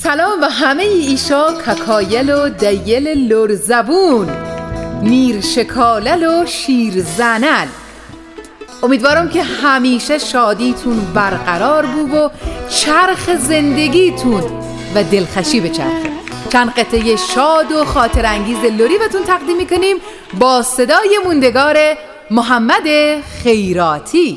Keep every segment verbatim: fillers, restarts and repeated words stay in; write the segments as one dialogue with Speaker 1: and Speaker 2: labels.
Speaker 1: سلام و همه ایشا ککایل و دیل لرزبون، میر شکالل و شیر زنل. امیدوارم که همیشه شادیتون برقرار بود و چرخ زندگیتون و دلخوشی به چرخه. چند قطعه شاد و خاطر انگیز لری بهتون تقدیم میکنیم با صدای موندگار محمد خیراتی.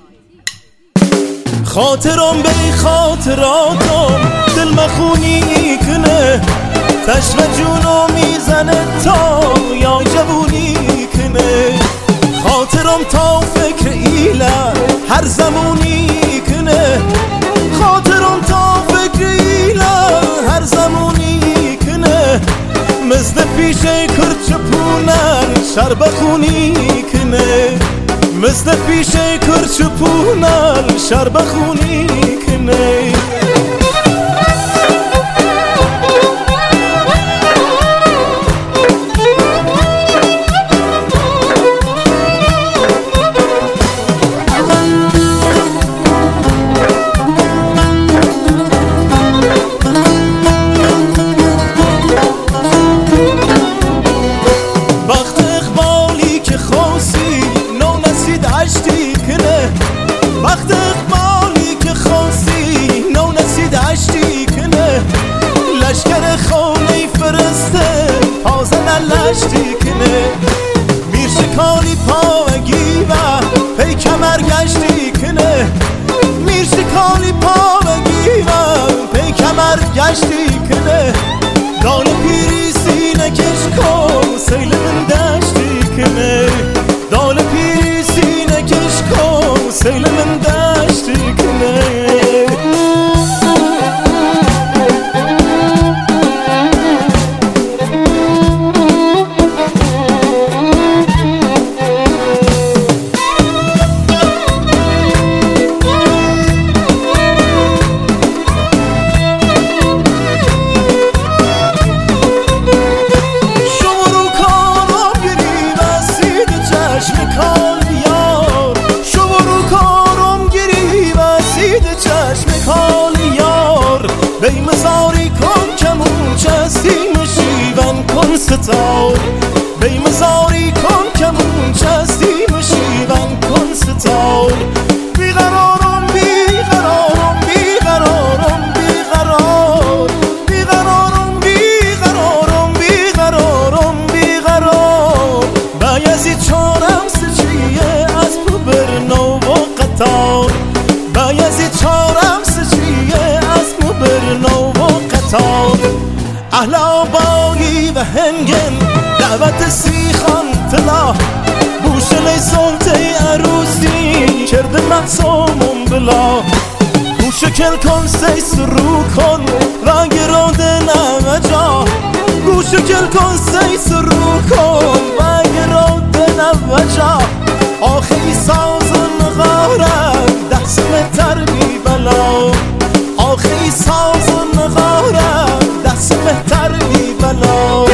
Speaker 2: خاطرم به خاطراتم دل مخونی کنه، تشم جونو میزنه تا یا جوونی کنه. خاطرم تا فکر ایله هر زمونی کنه، خاطرم تا فکر ایله هر زمونی کنه. مثل پیشه کرچپونن شرب خونی کنه، مثل پیشه کرچپونن شرب خونی کنه. وقت اقبالی که خواستی نو نسید عشتی کنه، لشکر خونه فرسته پازن لشتی کنه. میر شکالی پاوگی و پی کمر گشتی کنه، میر شکالی پاوگی و پی کمر گشتی کنه. دال پیری سینه کش کن سیل من دشتی کنه، دال پیری سینه کش کن سیل من دشتی کنه. بیمزاری کن کمون چستی مشیون کن ستار، بیمزاری کن کمون چستی مشیون کن ستار. بیقرارم بیقرارم بیقرارم بیقرار، بیقرارم بیقرارم بیقرارم بیقرار. بایزی چارم سچیه از پو برنو و قطار، بایزی چارم سچیه برنو و قطار. اهل آبایی و هنگن دعوت سیخان طلا، بوشل صوتی عروسی کرده محسومون بلا. گوشکل کن سی سرو کن رنگ رود نمجا، گوشکل کن سی سرو کن رنگ رود نمجا. آخی ساز نغارم دست تر بی بلا، آخی ساز و نغارم دست بهتر بی بلا.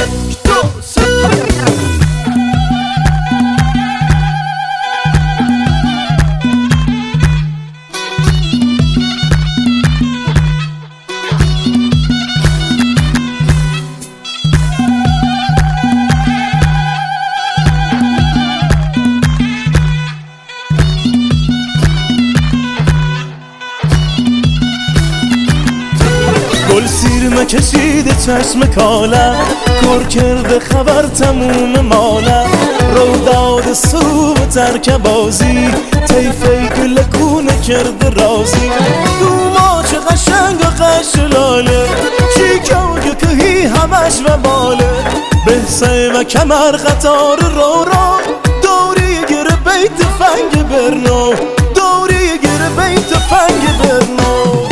Speaker 2: گل سیر کشیده چشم کاله، کار کرده خبر تموم ماله. رو داد سو و ترک بازی تیفه گل کونه کرده رازی. دوما چه قشنگ و قشلاله، چی که کهی همش و باله. بحثه و کمر قطار رو رو دوری گره بیت فنگ برنو، دوری گره بیت فنگ برنو.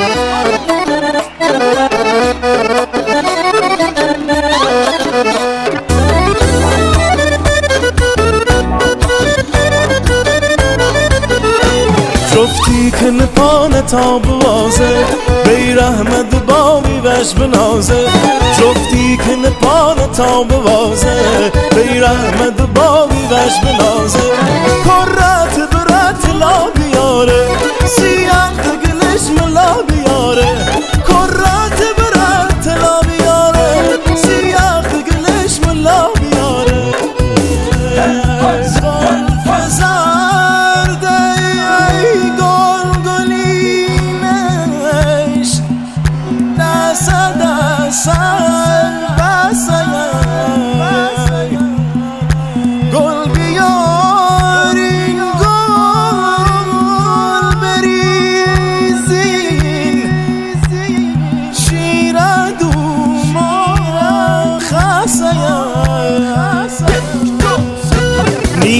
Speaker 2: جفتی که نپانه تا بوازه بیر احمد بابی وش بنازه، جفتی که نپانه تا بوازه بیر احمد بابی وش بنازه. کرات برات لا بیاره سیاه دگلش ملا بیاره، کرات برات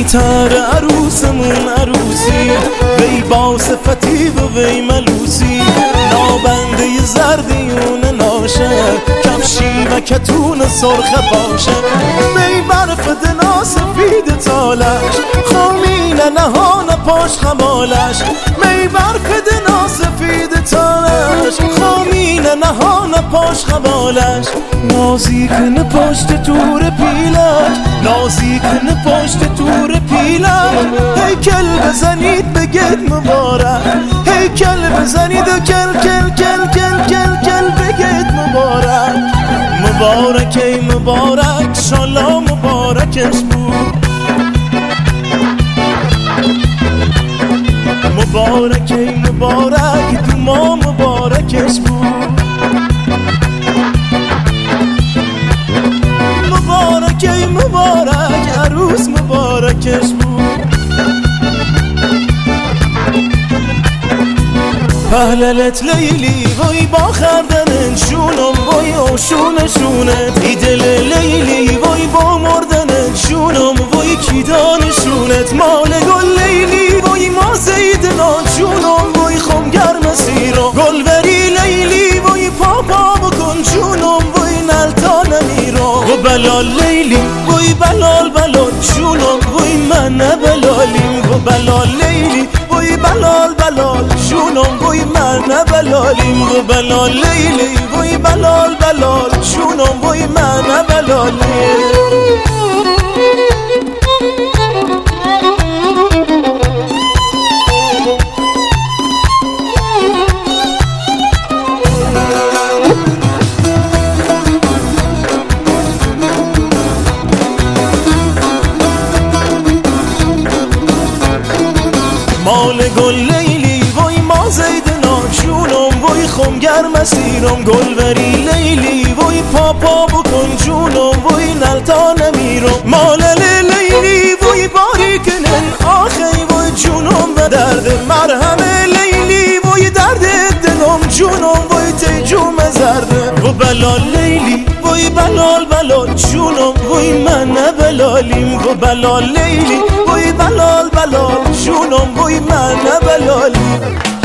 Speaker 2: زودتر عروسمون عروسی، وی با صفتی و وی ملوسی، نابنده زردیون ناشه، کفشی و کتون سرخ باشه، وی برف دنا سفید تالش، خامین نهان پاش خمالش، می برف دنا سفید تالش، خامین نهان پاش خمالش، نازی کنه پشت تور پیلک، نازی کنه پشت تور پیلک، هیکل بزنید بگید مبارک، هیکل بزنید و کل کل کل کل کل کل بگید مبارک، مبارک ای مبارک شالا مبارکش بود، مبارک ای مبارک تو ما مبارکش بود، مبارک ای مبارک عروس مبارکش بود. پهللت لیلی وای با خردن شونم وای آشون شونت، ای دل لیلی وای با مردن شونم وای کیدان شونت، مال گل لیلی وای ما زیدنا شونم وای خم گرم سیرو، گلبری لیلی وای پاپا بکن شونم وای نلتا نمیرو، و بلال لیلی وای بلال بلال شونم وای من بلالیم، و بلال لیلی وای بلال بلال شونم وای من بلالیم، و بلال لیلی وای بلال بلال شونم وای من بلالیم. مال گل لیلی وای ما زیدنا شونم وای خم گرم سیرم، گلبری لیلی وای پاپا بکن جونم وای نلتا نمیرم، مال لیلی وای باری کنن آخی وای جونم و درد مرهم لیلی وای درد دلم جونم وای تیجوم زرده، و بلال لیلی وای بلال بلال جونم وای من بلالیم، و بلال لیلی وای بلال بلال جونم وای من بلالیم.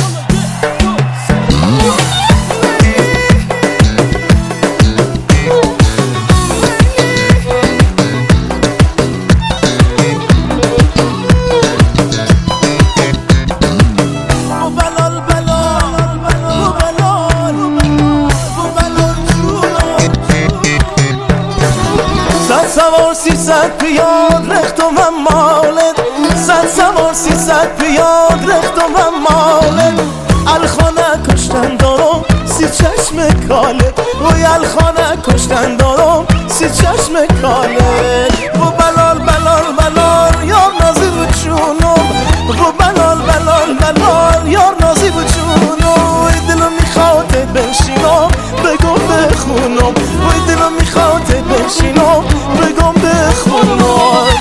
Speaker 2: سوار سیصد پیاد رختم و مالت، صد سوار سیصد پیاد رختم و مالت، الخانه کشتن دارم سی چشم کالت، وی الخانه کشتن دارم سی چشم کالت، و بلال بلال بلال یار نازی و چونم، و بلال بلال بلال یار نازی و چونم، وی دلم میخواد بنشینم بگم بخونم، وی دلم میخواد بنشینم بگم بخونم.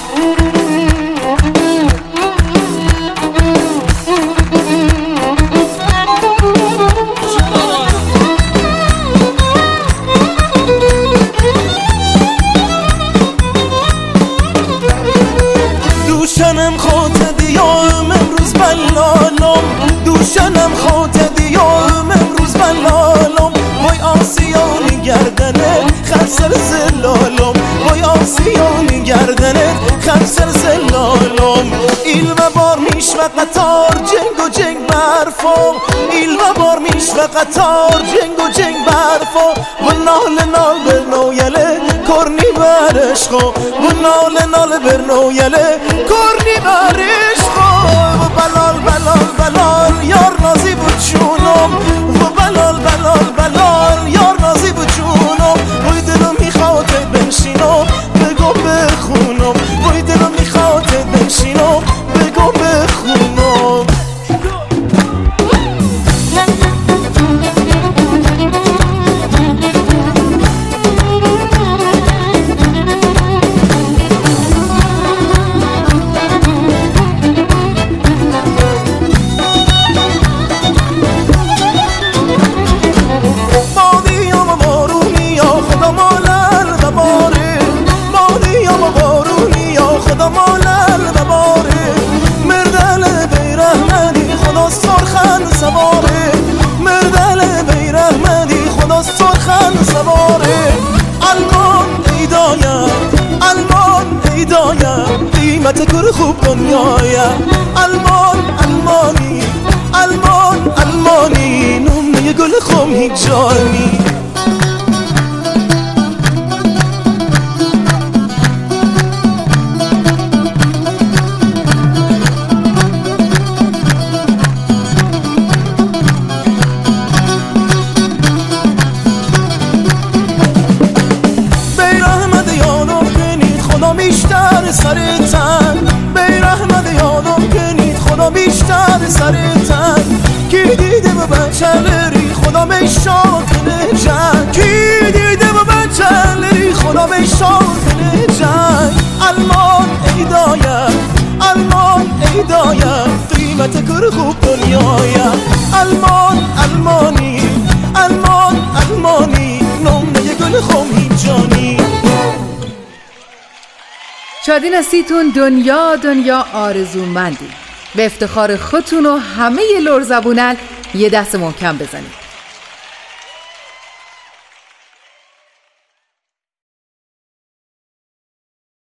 Speaker 2: دوشنم خود دیام امروز بلالم، دوشنم خود دیام امروز بلالم، وای آسیانی گردنه خسر زلالم، وای آسیانی گردنه خسر زلالم، ایل و بار میش و قطار جنگ و جنگ برفام، ایل و بار میش و قطار جنگ و جنگ برفام، و نال نال برنویله کرنی برشخو، و نال نال برنویله کرنی برشخو، و بلال بلال بلال یار نازی بود چونم، و بلال بلال بلال یار نازی بود چونم، وی دلم میخواد بنشینم بگم بخونم، وی دلم میخواد بنشینم بگم بخونم. قیمت کار خوب دنیایا. المان المانی المان المانی نمونه گل خم هیچ جانی. بیشتر سرتن بیرحمت یادم کنید خدا بیشتر سرتن کی دیده با بچلری خدا میشان کنه جنگ کی دیده با بچلری خدا میشان کنه جنگ. المان ایدایم المان ایدایم قیمت کار خوب دنیایم. المان المانی المان المانی نمونه گل خم جانی.
Speaker 1: شادی نصیتون دنیا دنیا آرزومندی. به افتخار خودتون و همه لرزبونان یه دست محکم بزنید.